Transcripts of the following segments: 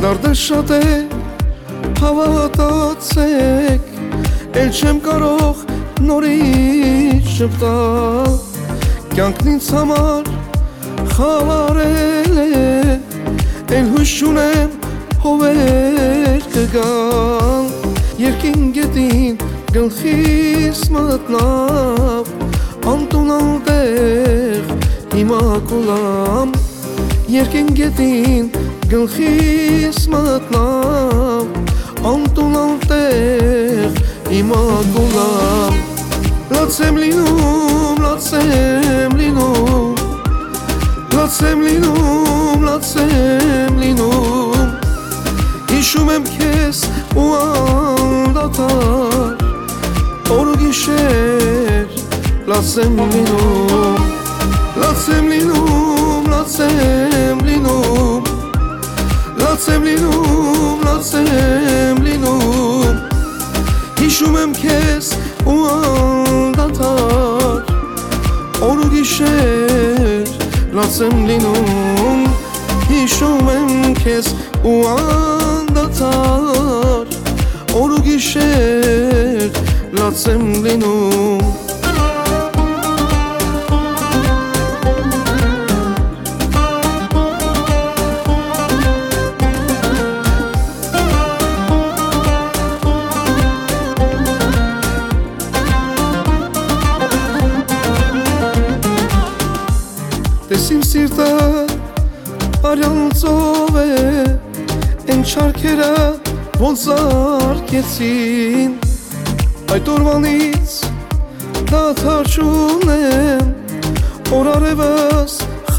Դարդը շատ է հավատացեք, էլ չեմ կարող նորից շպտալ, կյանքն ինձ համար խավարել է, էլ հույս չունեմ հովեր կգալ, երկինգետին գլխիս մտնավ, անտուն անտեղ հիմա կոլամ, երկինգետին գլխիս մտնավ, անտուն անտեղ հիմա կոլամ, լացեմ լինում, լացեմ լինում, լացեմ լինում, լացեմ լինում, հիշում եմ քեզ ու անդադար, օր ու գիշեր լացեմ լինում, լացեմ լինում, լացեմ լինում, լացեմ լինում, լացեմ լինում, հիշում եմ քեզ ու անդադար, օր ու գիշեր լացեմ լինում, հիշում եմ քեզ ու անդադար, օր ու գիշեր լացեմ լինում։ Տես իմ սիրտը արյան ծով է, են չարքերը ոնց արկեցին, այդ օրվանից դադար չունեմ, օր արևս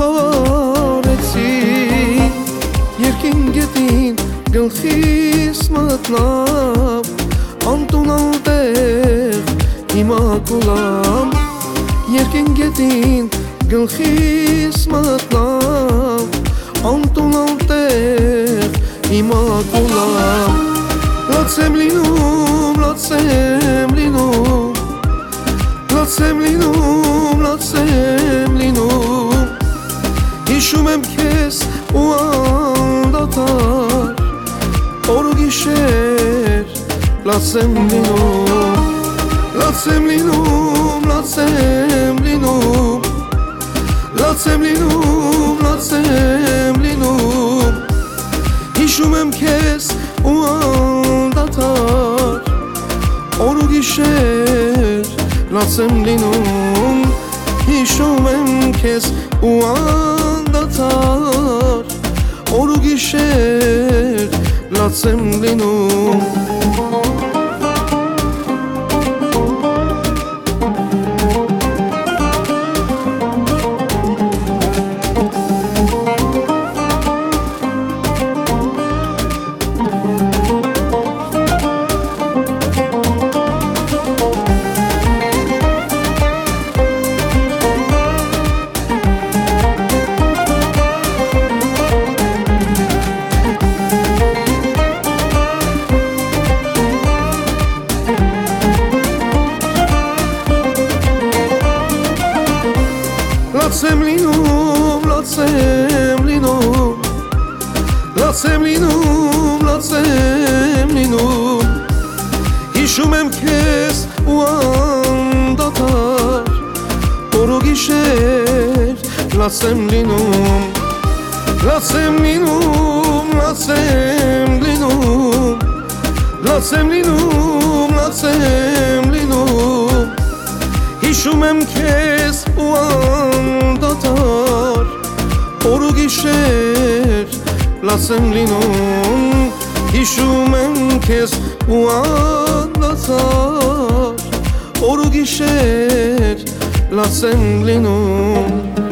խավարեցին, երկինգետին գլխիս մտնավ, անտուն անտեղ հիմա կոլամ, երկինգետին գլխիս մտնավ, անտուն անտեղ հիմա կոլամ, լացեմ լինում, լացեմ լինում, լացեմ լինում, լացեմ լինում, հիշում եմ քեզ ու անդադար, օր ու գիշեր լացեմ լինում, լացեմ լինում, լացեմ լինում, լացեմ լինում, լացեմ լինում, հիշում եմ քեզ ու անդադար, օր ու գիշեր լացեմ լինում, հիշում եմ քեզ ու անդադար, օր ու գիշեր լացեմ լինում։ Լացեմ լինում, լացեմ լինում, լացեմ լինում, լացեմ լինում, հիշում եմ քեզ ու անդադար, օր ու գիշեր լացեմ լինում, լացեմ լինում, լացեմ լինում, լացեմ լինում, լացեմ լինում, հիշում եմ քեզ ու անդադար, օր ու գիշեր լացեմ լինում, հիշում եմ քեզ ու անդադար, օր ու գիշեր լացեմ լինում։